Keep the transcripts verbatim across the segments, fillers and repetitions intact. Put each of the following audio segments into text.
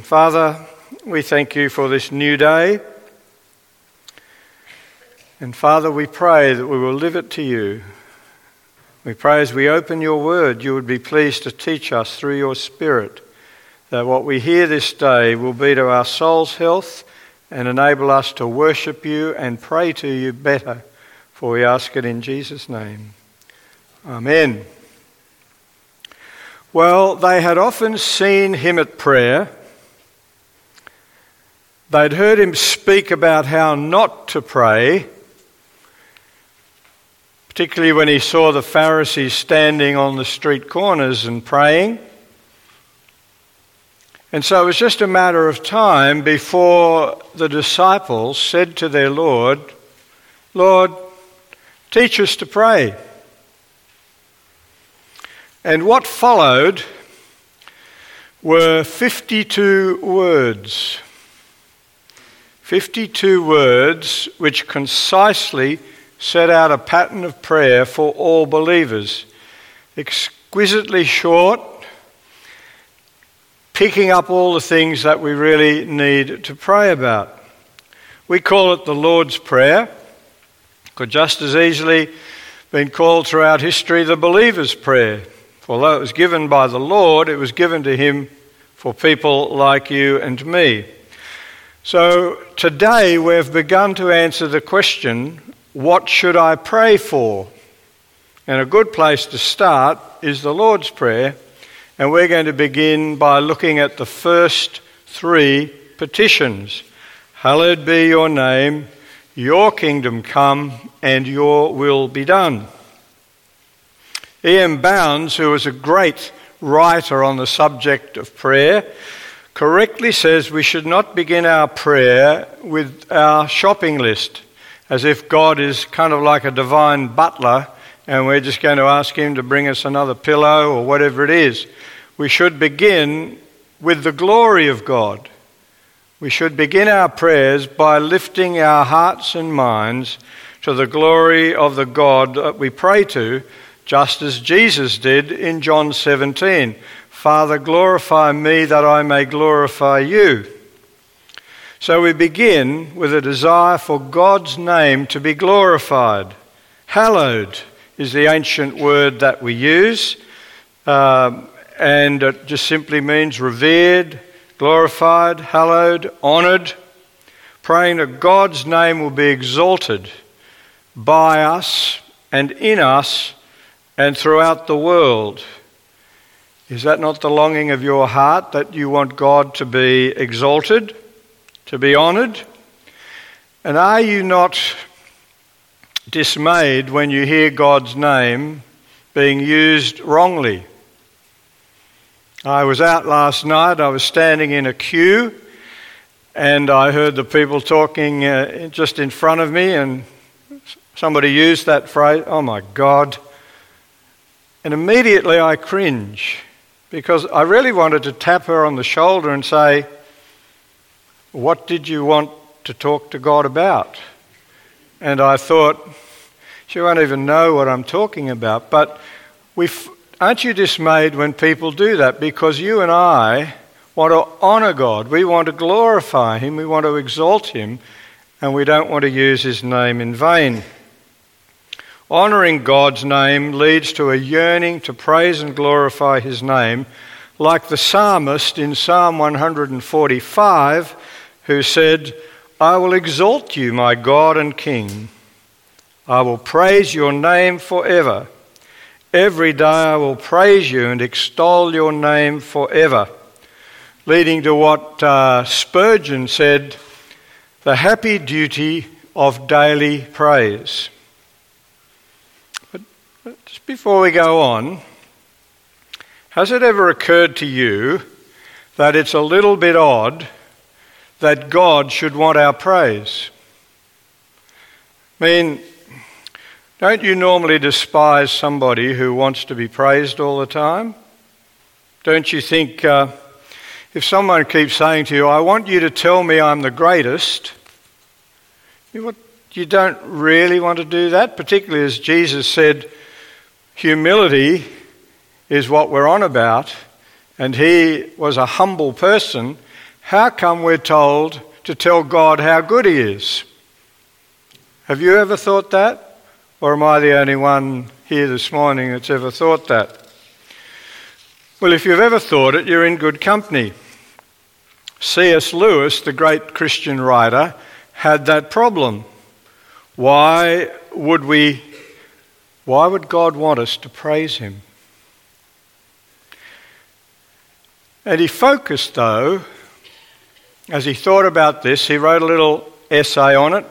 Father, we thank you for this new day. And Father, we pray that we will live it to you. We pray as we open your word, you would be pleased to teach us through your Spirit, that what we hear this day will be to our soul's health and enable us to worship you and pray to you better, for we ask it in Jesus' name. Amen. Well, they had often seen him at prayer. They'd heard him speak about how not to pray, particularly when he saw the Pharisees standing on the street corners and praying. And so it was just a matter of time before the disciples said to their Lord, "Lord, teach us to pray." And what followed were fifty-two words. fifty-two words which concisely set out a pattern of prayer for all believers. Exquisitely short, picking up all the things that we really need to pray about. We call it the Lord's Prayer. Could just as easily been called throughout history the believer's prayer. Although it was given by the Lord, it was given to him for people like you and me. So today we've begun to answer the question, what should I pray for? And a good place to start is the Lord's Prayer. And we're going to begin by looking at the first three petitions. Hallowed be your name, your kingdom come, and your will be done. E M Bounds, who was a great writer on the subject of prayer, correctly says we should not begin our prayer with our shopping list, as if God is kind of like a divine butler and we're just going to ask him to bring us another pillow or whatever it is. We should begin with the glory of God. We should begin our prayers by lifting our hearts and minds to the glory of the God that we pray to, just as Jesus did in John seventeen. Father, glorify me that I may glorify you. So we begin with a desire for God's name to be glorified. Hallowed is the ancient word that we use, um, and it just simply means revered, glorified, hallowed, honoured, praying that God's name will be exalted by us and in us and throughout the world. Is that not the longing of your heart, that you want God to be exalted, to be honoured? And are you not dismayed when you hear God's name being used wrongly? I was out last night, I was standing in a queue, and I heard the people talking uh, just in front of me, and somebody used that phrase, "Oh my God." And immediately I cringe, because I really wanted to tap her on the shoulder and say, "What did you want to talk to God about?" And I thought, she won't even know what I'm talking about. But we aren't you dismayed when people do that? Because you and I want to honour God. We want to glorify him. We want to exalt him. And we don't want to use his name in vain. Honouring God's name leads to a yearning to praise and glorify his name, like the psalmist in Psalm one forty-five, who said, "I will exalt you, my God and King. I will praise your name forever. Every day I will praise you and extol your name forever." Leading to what uh, Spurgeon said, the happy duty of daily praise. Just before we go on, has it ever occurred to you that it's a little bit odd that God should want our praise? I mean, don't you normally despise somebody who wants to be praised all the time? Don't you think uh, if someone keeps saying to you, "I want you to tell me I'm the greatest," you, you don't really want to do that, particularly as Jesus said, humility is what we're on about, and he was a humble person. how come we're told to tell God how good he is? Have you ever thought that? Or am I the only one here this morning that's ever thought that? Well, if you've ever thought it, you're in good company. C S Lewis, the great Christian writer, had that problem. Why would we, why would God want us to praise him? And he focused, though, as he thought about this, he wrote a little essay on it,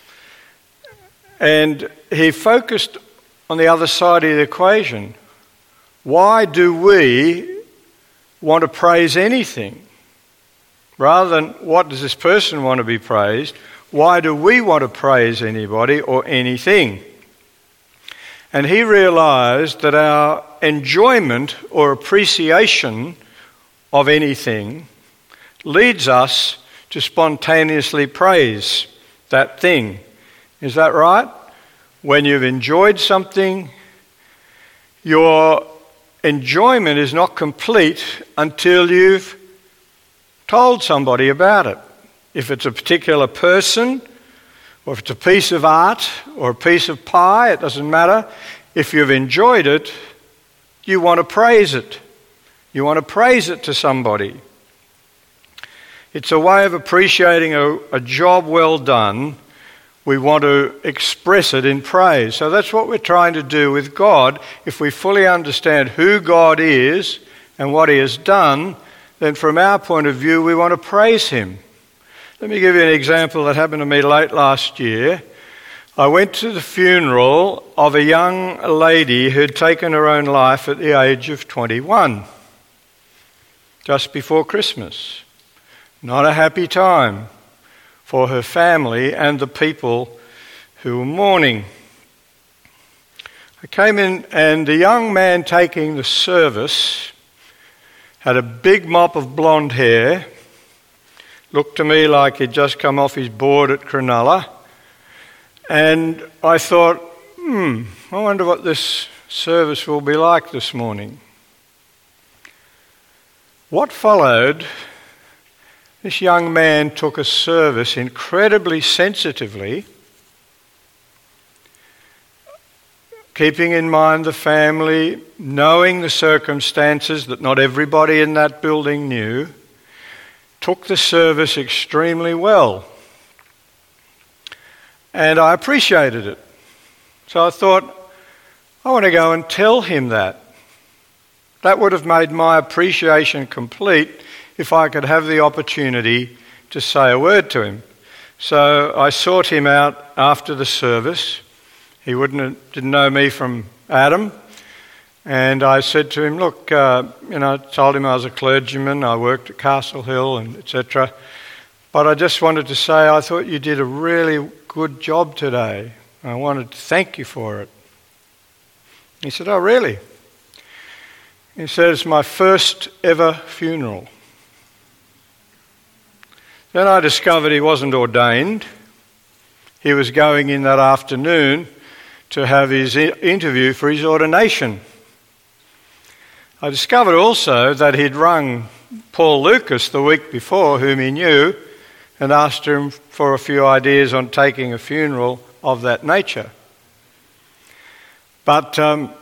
and he focused on the other side of the equation. Why do we want to praise anything? Rather than what does this person want to be praised, why do we want to praise anybody or anything? And he realised that our enjoyment or appreciation of anything leads us to spontaneously praise that thing. Is that right? When you've enjoyed something, your enjoyment is not complete until you've told somebody about it. If it's a particular person, or if it's a piece of art, or a piece of pie, it doesn't matter. If you've enjoyed it, you want to praise it. You want to praise it to somebody. It's a way of appreciating a, a job well done. We want to express it in praise. So that's what we're trying to do with God. If we fully understand who God is and what he has done, then from our point of view, we want to praise him. Let me give you an example that happened to me late last year. I went to the funeral of a young lady who'd taken her own life at the age of twenty-one, just before Christmas. Not a happy time for her family and the people who were mourning. I came in, and the young man taking the service had a big mop of blonde hair, looked to me like he'd just come off his board at Cronulla, and I thought, hmm, I wonder what this service will be like this morning. What followed, this young man took a service incredibly sensitively, keeping in mind the family, knowing the circumstances that not everybody in that building knew, took the service extremely well. And I appreciated it. So I thought, I want to go and tell him that. That would have made my appreciation complete if I could have the opportunity to say a word to him. So I sought him out after the service. He wouldn't have, didn't know me from Adam. And I said to him, look, uh, you know, I told him I was a clergyman, I worked at Castle Hill, and et cetera. But I just wanted to say I thought you did a really good job today. I wanted to thank you for it. He said, oh, really? He said, it's my first ever funeral. Then I discovered he wasn't ordained. He was going in that afternoon to have his interview for his ordination. I discovered also that he'd rung Paul Lucas the week before, whom he knew, and asked him for a few ideas on taking a funeral of that nature. But um,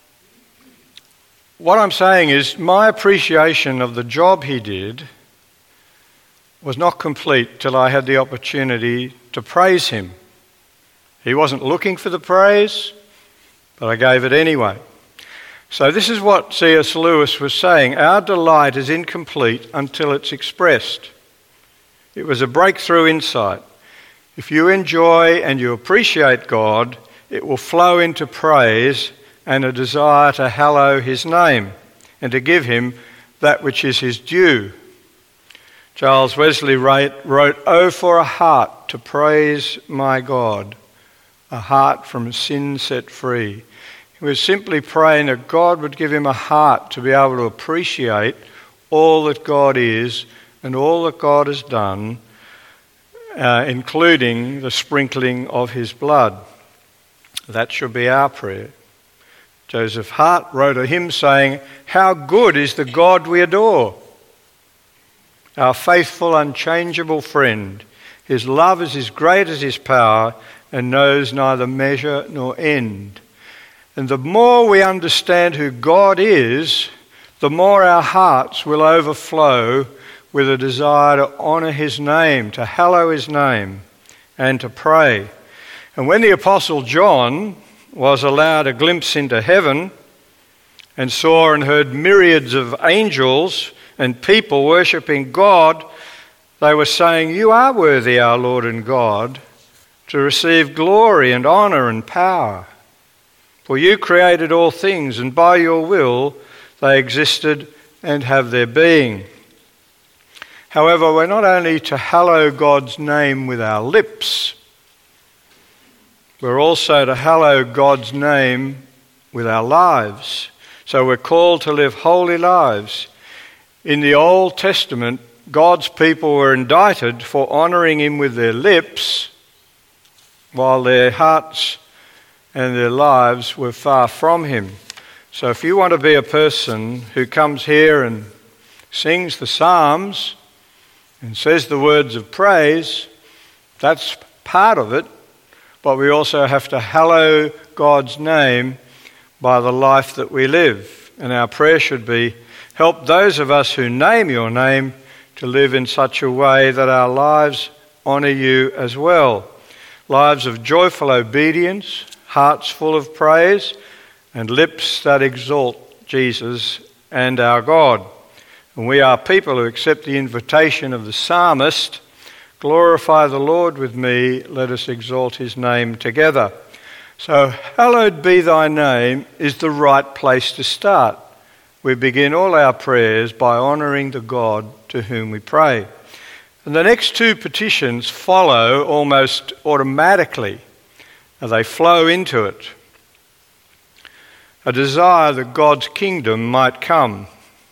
what I'm saying is my appreciation of the job he did was not complete till I had the opportunity to praise him. He wasn't looking for the praise, but I gave it anyway. So this is what C S Lewis was saying. Our delight is incomplete until it's expressed. It was a breakthrough insight. If you enjoy and you appreciate God, it will flow into praise and a desire to hallow his name and to give him that which is his due. Charles Wesley wrote, "Oh, for a heart to praise my God, a heart from sin set free." He was simply praying that God would give him a heart to be able to appreciate all that God is and all that God has done, uh, including the sprinkling of his blood. That should be our prayer. Joseph Hart wrote a hymn saying, "How good is the God we adore. our faithful, unchangeable friend. His love is as great as his power and knows neither measure nor end. And the more we understand who God is, the more our hearts will overflow with a desire to honour his name, to hallow his name, and to pray. And when the Apostle John was allowed a glimpse into heaven and saw and heard myriads of angels and people worshipping God, they were saying, "You are worthy, our Lord and God, to receive glory and honour and power. For you created all things, and by your will they existed and have their being." However, we're not only to hallow God's name with our lips, we're also to hallow God's name with our lives. So we're called to live holy lives. In the Old Testament, God's people were indicted for honouring him with their lips, while their hearts and their lives were far from him. So if you want to be a person who comes here and sings the Psalms and says the words of praise, that's part of it. But we also have to hallow God's name by the life that we live. And our prayer should be, help those of us who name your name to live in such a way that our lives honour you as well. Lives of joyful obedience, hearts full of praise, and lips that exalt Jesus and our God. And we are people who accept the invitation of the psalmist, glorify the Lord with me, let us exalt his name together. So, hallowed be thy name is the right place to start. We begin all our prayers by honouring the God to whom we pray. And the next two petitions follow almost automatically. They flow into it. A desire that God's kingdom might come.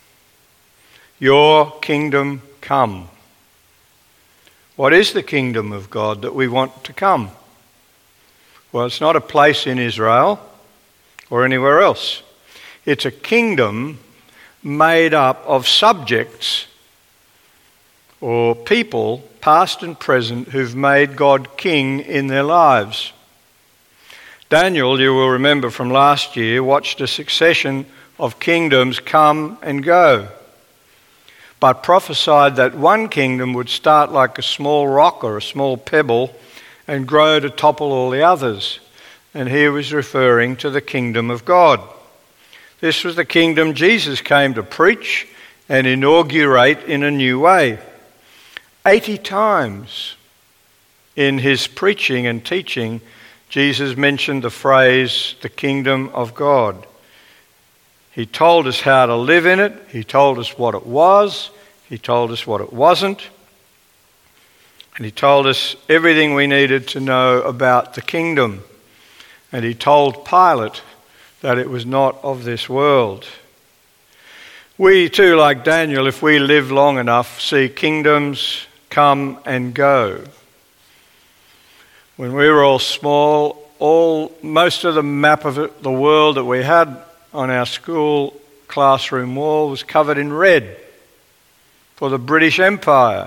Your kingdom come. What is the kingdom of God that we want to come? Well, it's not a place in Israel or anywhere else. It's a kingdom made up of subjects or people, past and present, who've made God king in their lives. Daniel, you will remember from last year, watched a succession of kingdoms come and go, but prophesied that one kingdom would start like a small rock or a small pebble and grow to topple all the others. And he was referring to the kingdom of God. This was the kingdom Jesus came to preach and inaugurate in a new way. Eighty times in his preaching and teaching, Jesus mentioned the phrase, the kingdom of God. He told us how to live in it. He told us what it was. He told us what it wasn't. And he told us everything we needed to know about the kingdom. And he told Pilate that it was not of this world. We too, like Daniel, if we live long enough, see kingdoms come and go. When we were all small, all most of the map of it, the world that we had on our school classroom wall was covered in red for the British Empire.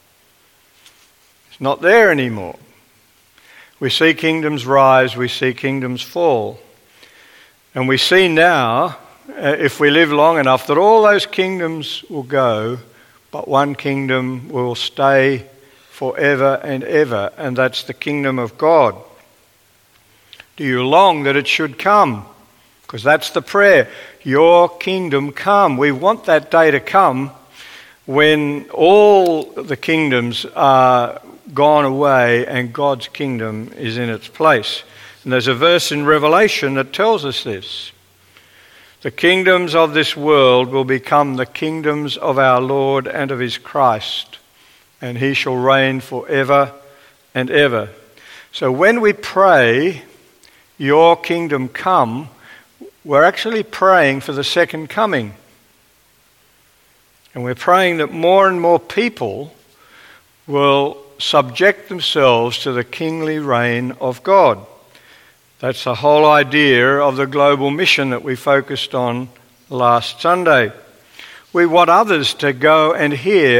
It's not there anymore. We see kingdoms rise, we see kingdoms fall. And we see now, if we live long enough, that all those kingdoms will go, but one kingdom will stay forever and ever, and that's the kingdom of God. Do you long that it should come? Because that's the prayer. Your kingdom come. We want that day to come when all the kingdoms are gone away and God's kingdom is in its place. And there's a verse in Revelation that tells us this. The kingdoms of this world will become the kingdoms of our Lord and of his Christ, and he shall reign forever and ever. So when we pray, your kingdom come, we're actually praying for the second coming. And we're praying that more and more people will subject themselves to the kingly reign of God. That's the whole idea of the global mission that we focused on last Sunday. We want others to go and hear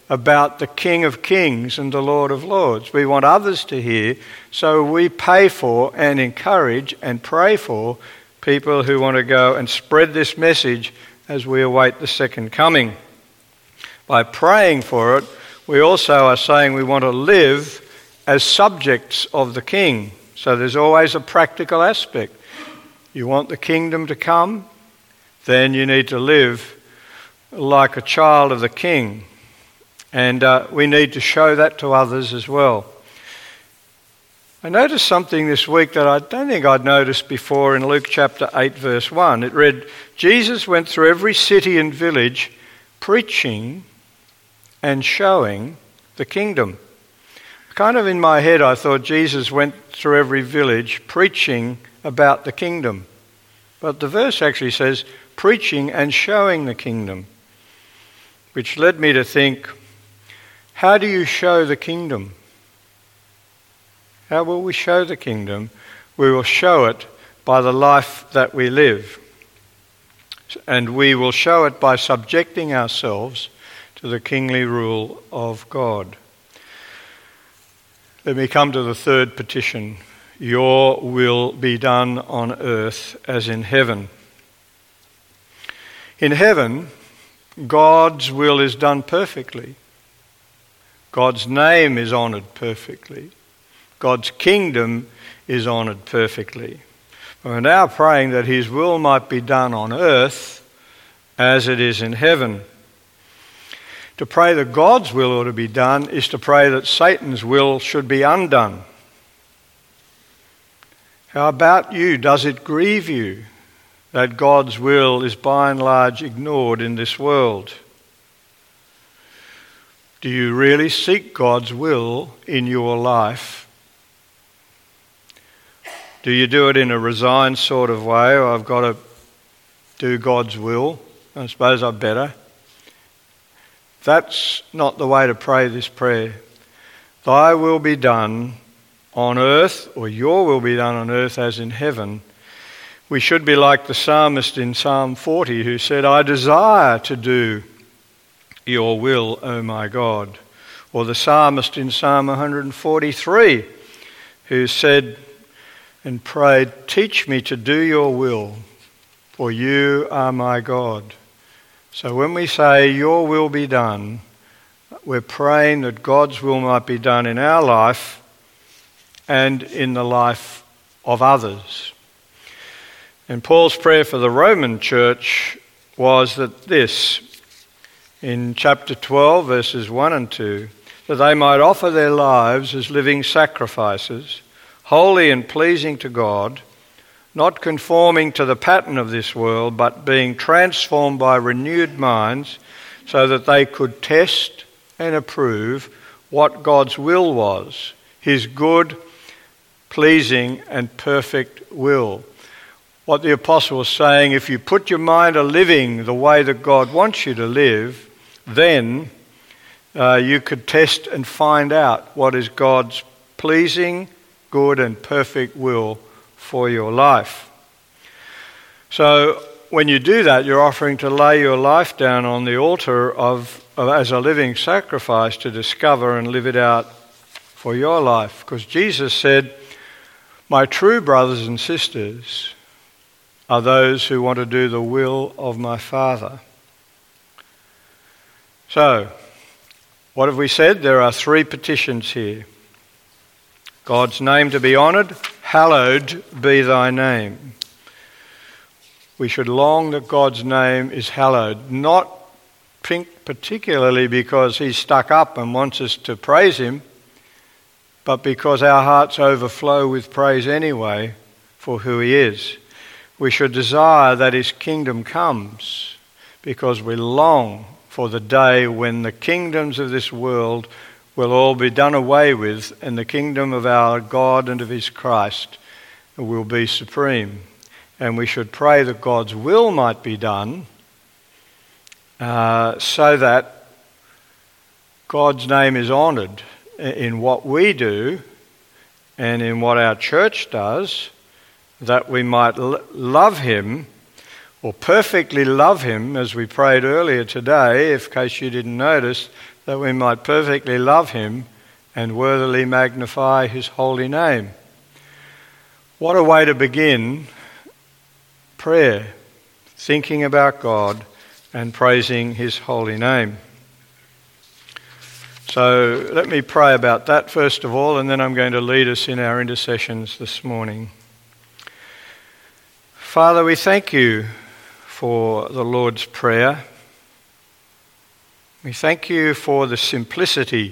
about the King of Kings and the Lord of Lords. We want others to hear, so we pay for and encourage and pray for people who want to go and spread this message as we await the second coming. By praying for it, we also are saying we want to live as subjects of the King. So there's always a practical aspect. You want the kingdom to come, then you need to live like a child of the King. And uh, we need to show that to others as well. I noticed something this week that I don't think I'd noticed before in Luke chapter eight verse one. It read, Jesus went through every city and village preaching and showing the kingdom. Kind of in my head I thought Jesus went through every village preaching about the kingdom. But the verse actually says preaching and showing the kingdom, which led me to think, how do you show the kingdom? How will we show the kingdom? We will show it by the life that we live. And we will show it by subjecting ourselves to the kingly rule of God. Let me come to the third petition. Your will be done on earth as in heaven. In heaven, God's will is done perfectly. God's name is honoured perfectly. God's kingdom is honoured perfectly. We're now praying that his will might be done on earth as it is in heaven. To pray that God's will ought to be done is to pray that Satan's will should be undone. How about you? Does it grieve you that God's will is by and large ignored in this world? Do you really seek God's will in your life? Do you do it in a resigned sort of way? Or I've got to do God's will. I suppose I better. That's not the way to pray this prayer. Thy will be done on earth, or your will be done on earth as in heaven. We should be like the psalmist in Psalm forty who said, I desire to do your will, O my God. Or the psalmist in Psalm one forty-three who said and prayed, teach me to do your will, for you are my God. So when we say your will be done, we're praying that God's will might be done in our life and in the life of others. And Paul's prayer for the Roman church was that this, in chapter twelve, verses one and two, that they might offer their lives as living sacrifices, holy and pleasing to God, not conforming to the pattern of this world, but being transformed by renewed minds, so that they could test and approve what God's will was, his good, pleasing and perfect will. What the apostle was saying, if you put your mind to living the way that God wants you to live, then uh, you could test and find out what is God's pleasing, good and perfect will for your life. So when you do that, you're offering to lay your life down on the altar of, of as a living sacrifice to discover and live it out for your life. Because Jesus said, my true brothers and sisters are those who want to do the will of my Father. So, what have we said? There are three petitions here. God's name to be honoured, hallowed be thy name. We should long that God's name is hallowed, not particularly because he's stuck up and wants us to praise him, but because our hearts overflow with praise anyway for who he is. We should desire that his kingdom comes because we long for the day when the kingdoms of this world will all be done away with and the kingdom of our God and of his Christ will be supreme. And we should pray that God's will might be done uh, so that God's name is honoured in what we do and in what our church does, that we might l- love him or perfectly love him, as we prayed earlier today, if in case you didn't notice, that we might perfectly love him and worthily magnify his holy name. What a way to begin prayer, thinking about God and praising his holy name. So let me pray about that first of all, and then I'm going to lead us in our intercessions this morning. Father, we thank you for the Lord's Prayer. We thank you for the simplicity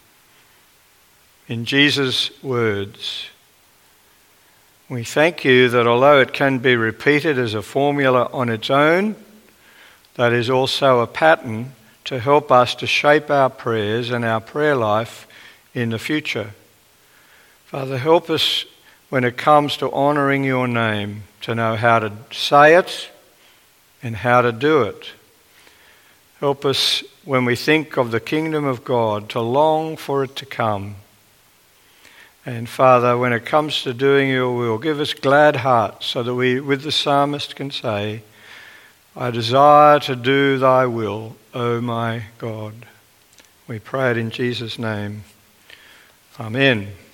in Jesus' words. We thank you that although it can be repeated as a formula on its own, that is also a pattern to help us to shape our prayers and our prayer life in the future. Father, help us when it comes to honouring your name to know how to say it and how to do it. Help us when we think of the kingdom of God to long for it to come. And Father, when it comes to doing your will, give us glad hearts so that we, with the psalmist, can say, I desire to do thy will, O my God. We pray it in Jesus' name. Amen.